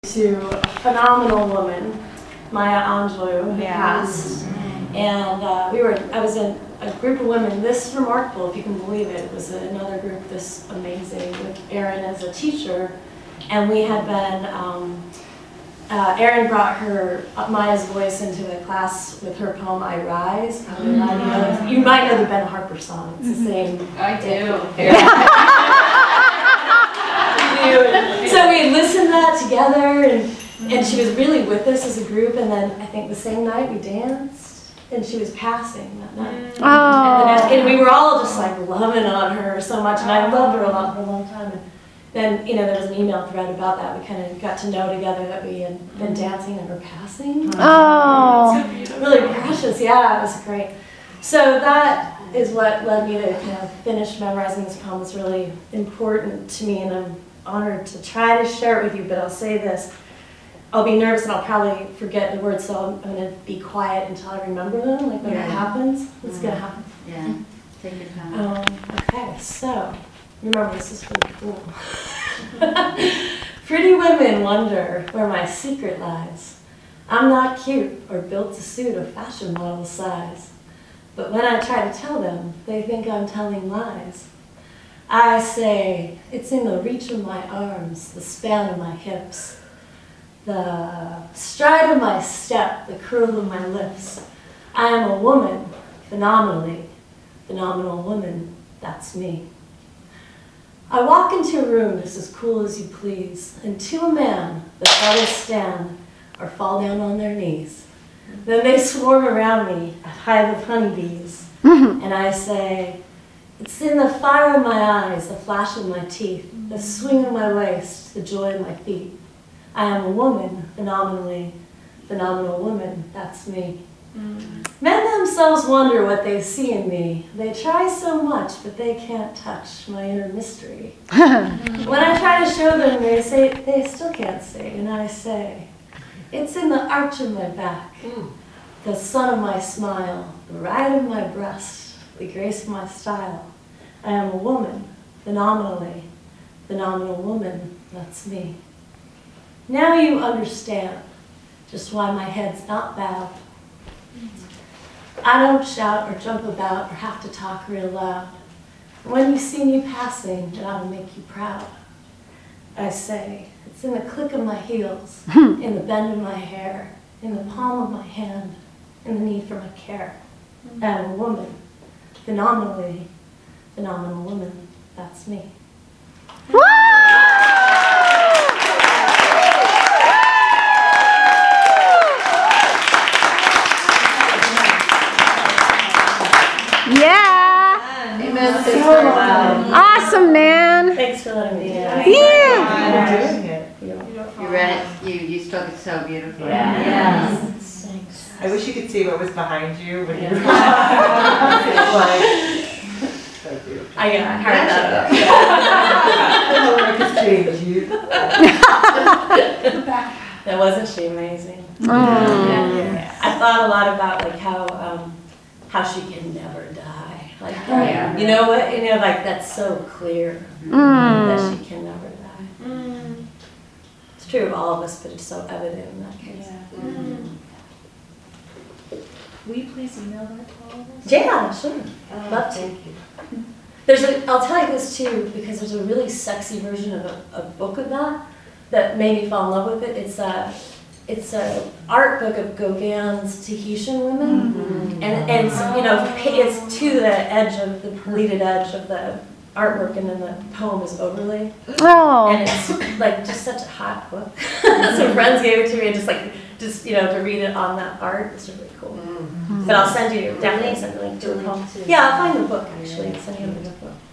To a phenomenal woman, Maya Angelou, who passed. And I was in a group of women this remarkable, if you can believe it. It was another group this amazing with Erin as a teacher. And we had been, Erin brought Maya's voice into the class with her poem, I Rise. You might know the Ben Harper song. It's the same. I do. So we had listened to that together, and she was really with us as a group, and then I think the same night we danced, and she was passing that night. And we were all just like loving on her so much, and I loved her a lot for a long time. And then, there was an email thread about that. We kind of got to know together that we had been dancing and her passing. Oh. It's really precious, yeah, it was great. So that is what led me to kind of finish memorizing this poem. It's really important to me, and I'm honored to try to share it with you, but I'll say this. I'll be nervous and I'll probably forget the words, so I'm going to be quiet until I remember them, like when it happens. It's going to happen. Yeah, take your time. Okay, so, remember this is really cool. Pretty women wonder where my secret lies. I'm not cute or built to suit a fashion model size. But when I try to tell them, they think I'm telling lies. I say, it's in the reach of my arms, the span of my hips, the stride of my step, the curl of my lips. I am a woman, phenomenal woman, that's me. I walk into a room just as cool as you please, and to a man, the others stand or fall down on their knees. Then they swarm around me, a hive of honeybees, and I say, it's in the fire of my eyes, the flash of my teeth, the swing of my waist, the joy of my feet. I am a woman, phenomenal woman, that's me. Men themselves wonder what they see in me. They try so much, but they can't touch my inner mystery. When I try to show them, they say they still can't see, and I say, it's in the arch of my back, the sun of my smile, the ride of my breast, the grace of my style. I am a woman, phenomenal woman, that's me. Now you understand just why my head's not bowed. I don't shout or jump about or have to talk real loud. When you see me passing, it ought to make you proud. I say, it's in the click of my heels, in the bend of my hair, in the palm of my hand, in the need for my care. I am a woman, phenomenal woman, that's me. Yeah. Amen. Awesome, man. Thanks for letting me do that. You read it. You spoke it so beautifully. Yes. I wish you could see what was behind you when you were like, so beautiful. I heard that. That wasn't she amazing? Yeah. I thought a lot about like how she can never die. Like you know what? Like that's so clear that she can never die. It's true of all of us, but it's so evident in that case. Will you please email that to all of us? Yeah, sure. Love to. I'll tell you this too, because there's a really sexy version of a book of that made me fall in love with it. It's a art book of Gauguin's Tahitian women, and it's it's to the edge of the pleated edge of the artwork, and then the poem is overlaid. Oh. And it's like just such a hot book. Some friends gave it to me, and just to read it on that art. It's really cool. But I'll definitely send you a link to the poem. Yeah, I'll find the book actually and send you the book.